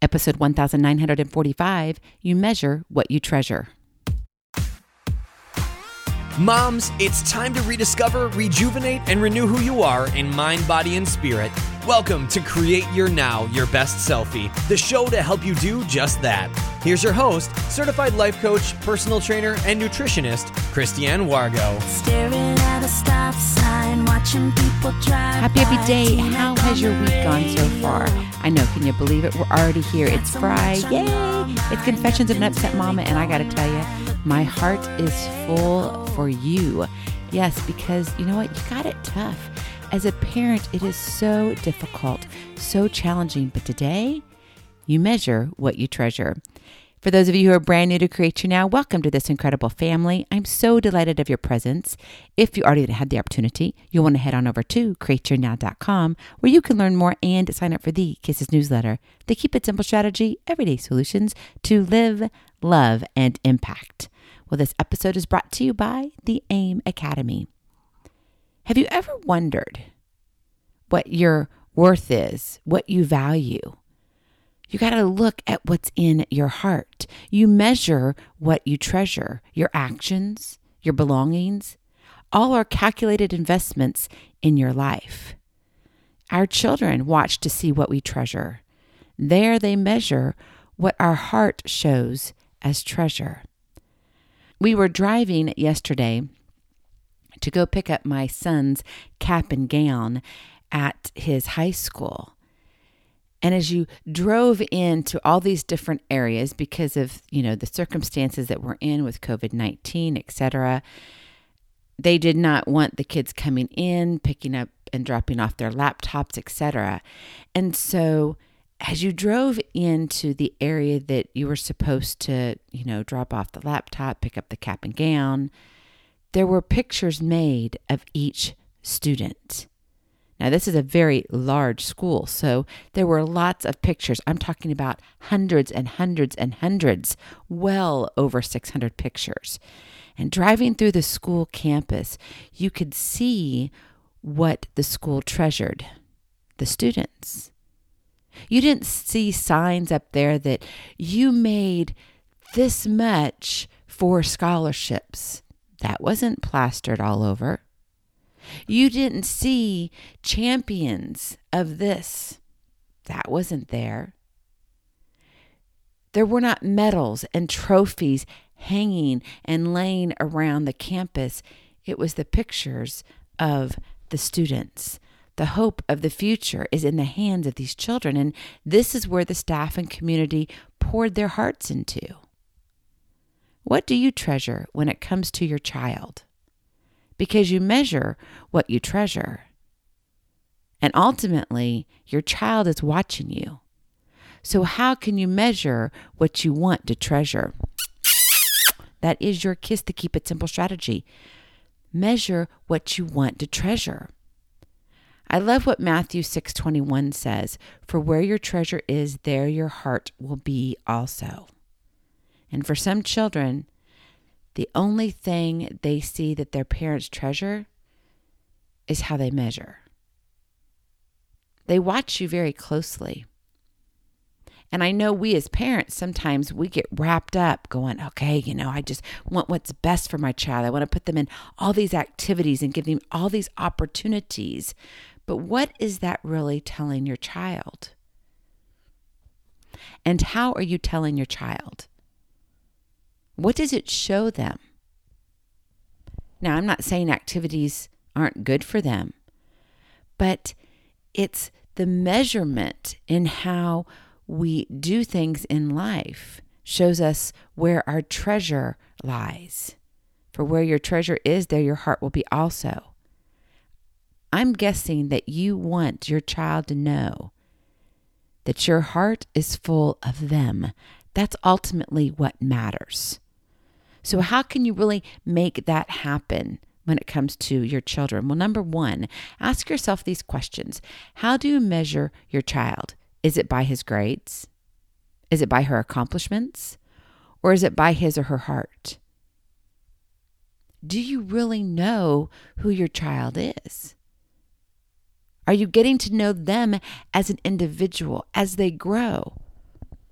Episode 1945, You Measure What You Treasure. Moms, it's time to rediscover, rejuvenate, and renew who you are in mind, body, and spirit. Welcome to Create Your Now, Your Best Selfie, the show to help you do just that. Here's your host, certified life coach, personal trainer, and nutritionist, Christiane Wargo. Staring at a stop sign, watching people drive. Happy day. How has your week gone so far? I know, can you believe it? We're already here. It's Friday. Yay! It's Confessions of an Upset Mama, and I gotta tell you, my heart is full for you. Yes, because you know what? You got it tough. As a parent, it is so difficult, so challenging. But today, you measure what you treasure. For those of you who are brand new to Create Your Now, welcome to this incredible family. I'm so delighted of your presence. If you already had the opportunity, you'll want to head on over to createyournow.com, where you can learn more and sign up for the Kisses newsletter, the Keep It Simple strategy, everyday solutions to live, love, and impact. Well, this episode is brought to you by the AIM Academy. Have you ever wondered what your worth is, what you value? You got to look at what's in your heart. You measure what you treasure, your actions, your belongings. All are calculated investments in your life. Our children watch to see what we treasure. There they measure what our heart shows as treasure. We were driving yesterday to go pick up my son's cap and gown at his high school. And as you drove into all these different areas because of, the circumstances that we're in with COVID-19, etc., they did not want the kids coming in, picking up and dropping off their laptops, etc. And so as you drove into the area that you were supposed to, drop off the laptop, pick up the cap and gown, there were pictures made of each student. Now, this is a very large school, so there were lots of pictures. I'm talking about hundreds and hundreds and hundreds, well over 600 pictures. And driving through the school campus, you could see what the school treasured, the students. You didn't see signs up there that you made this much for scholarships. That wasn't plastered all over. You didn't see champions of this. That wasn't there. There were not medals and trophies hanging and laying around the campus. It was the pictures of the students. The hope of the future is in the hands of these children, and this is where the staff and community poured their hearts into. What do you treasure when it comes to your child? Because you measure what you treasure. And ultimately, your child is watching you. So how can you measure what you want to treasure? That is your Kiss the Keep It Simple strategy. Measure what you want to treasure. I love what Matthew 6:21 says, "For where your treasure is, there your heart will be also." And for some children, the only thing they see that their parents treasure is how they measure. They watch you very closely. And I know we as parents, sometimes we get wrapped up going, okay, I just want what's best for my child. I want to put them in all these activities and give them all these opportunities. But what is that really telling your child? And how are you telling your child? What does it show them? Now, I'm not saying activities aren't good for them, but it's the measurement in how we do things in life shows us where our treasure lies. For where your treasure is, there your heart will be also. I'm guessing that you want your child to know that your heart is full of them. That's ultimately what matters. So how can you really make that happen when it comes to your children? Well, number one, ask yourself these questions. How do you measure your child? Is it by his grades? Is it by her accomplishments? Or is it by his or her heart? Do you really know who your child is? Are you getting to know them as an individual as they grow?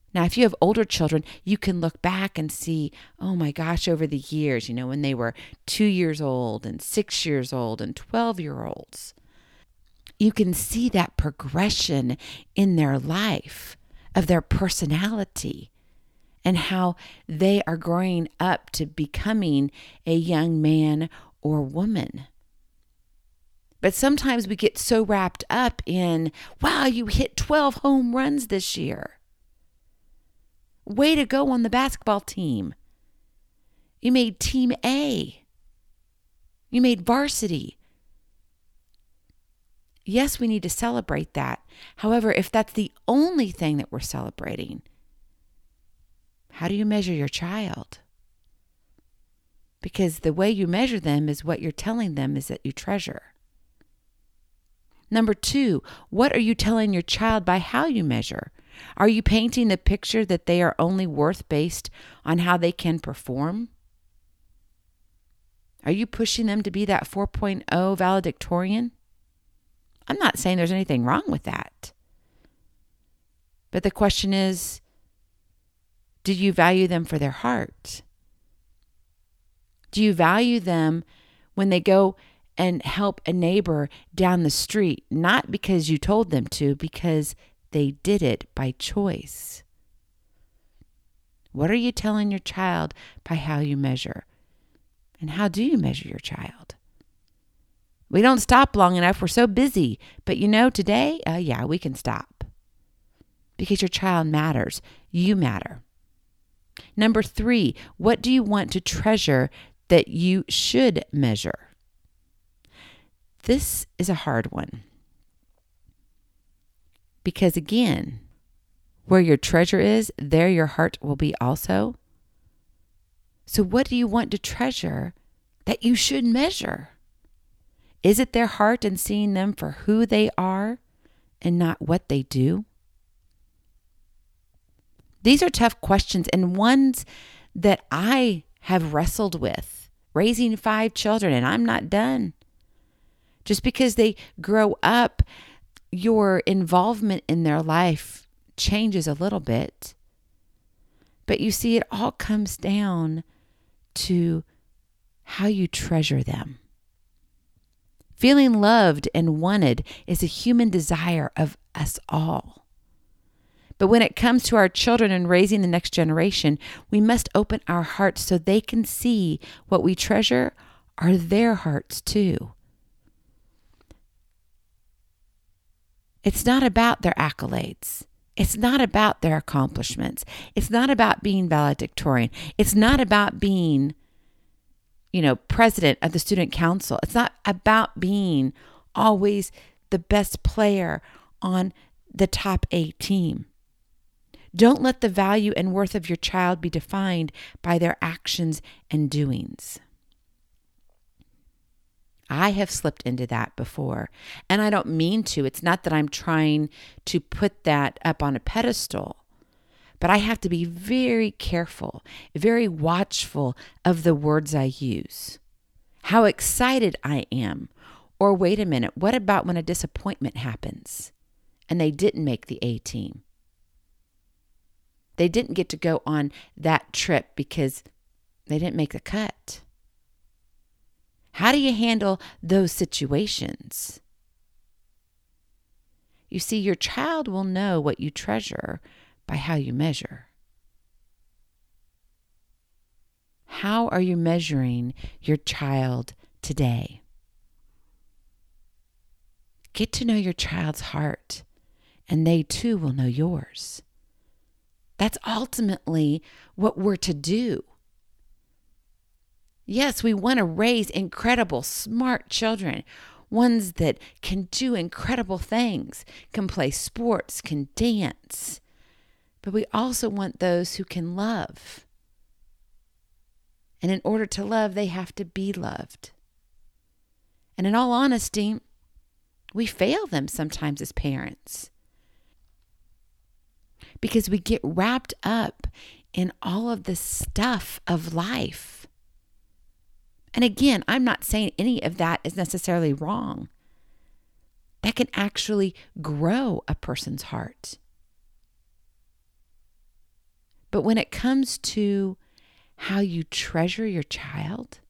Now, if you have older children, you can look back and see, oh my gosh, over the years, when they were 2 years old and 6 years old and 12-year-olds, you can see that progression in their life of their personality and how they are growing up to becoming a young man or woman. But sometimes we get so wrapped up in, wow, you hit 12 home runs this year. Way to go on the basketball team. You made Team A. You made varsity. Yes, we need to celebrate that. However, if that's the only thing that we're celebrating, how do you measure your child? Because the way you measure them is what you're telling them is that you treasure. Number 2, what are you telling your child by how you measure? Are you painting the picture that they are only worth based on how they can perform? Are you pushing them to be that 4.0 valedictorian? I'm not saying there's anything wrong with that. But the question is, do you value them for their heart? Do you value them when they go and help a neighbor down the street, not because you told them to, because they did it by choice? What are you telling your child by how you measure? And how do you measure your child? We don't stop long enough. We're so busy. But today, we can stop. Because your child matters. You matter. Number 3, what do you want to treasure that you should measure? This is a hard one. Because again, where your treasure is, there your heart will be also. So what do you want to treasure that you should measure? Is it their heart and seeing them for who they are and not what they do? These are tough questions and ones that I have wrestled with, raising 5 children, and I'm not done. Just because they grow up, your involvement in their life changes a little bit. But you see, it all comes down to how you treasure them. Feeling loved and wanted is a human desire of us all. But when it comes to our children and raising the next generation, we must open our hearts so they can see what we treasure are their hearts too. It's not about their accolades. It's not about their accomplishments. It's not about being valedictorian. It's not about being, president of the student council. It's not about being always the best player on the top A team. Don't let the value and worth of your child be defined by their actions and doings. I have slipped into that before, and I don't mean to. It's not that I'm trying to put that up on a pedestal, but I have to be very careful, very watchful of the words I use, how excited I am, or wait a minute, what about when a disappointment happens and they didn't make the A team? They didn't get to go on that trip because they didn't make the cut. How do you handle those situations? You see, your child will know what you treasure by how you measure. How are you measuring your child today? Get to know your child's heart, and they too will know yours. That's ultimately what we're to do. Yes, we want to raise incredible, smart children, ones that can do incredible things, can play sports, can dance. But we also want those who can love. And in order to love, they have to be loved. And in all honesty, we fail them sometimes as parents because we get wrapped up in all of the stuff of life. And again, I'm not saying any of that is necessarily wrong. That can actually grow a person's heart. But when it comes to how you treasure your child,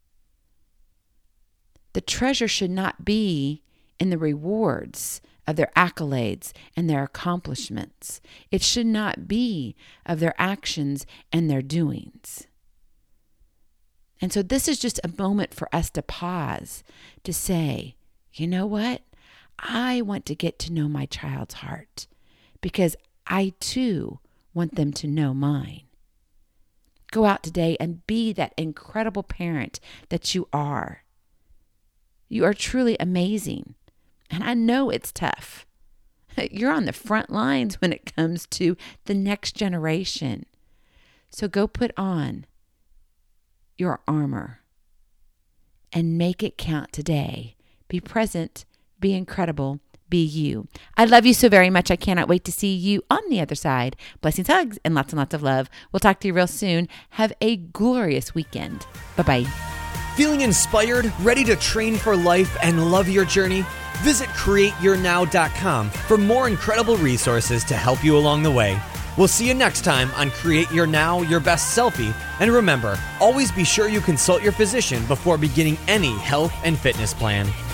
the treasure should not be in the rewards of their accolades and their accomplishments. It should not be of their actions and their doings. And so this is just a moment for us to pause, to say, you know what? I want to get to know my child's heart because I too want them to know mine. Go out today and be that incredible parent that you are. You are truly amazing. And I know it's tough. You're on the front lines when it comes to the next generation. So go put on your armor and make it count today. Be present, be incredible, be you. I love you so very much. I cannot wait to see you on the other side. Blessings, hugs, and lots of love. We'll talk to you real soon. Have a glorious weekend. Bye-bye. Feeling inspired, ready to train for life and love your journey? Visit CreateYourNow.com for more incredible resources to help you along the way. We'll see you next time on Create Your Now, Your Best Selfie. And remember, always be sure you consult your physician before beginning any health and fitness plan.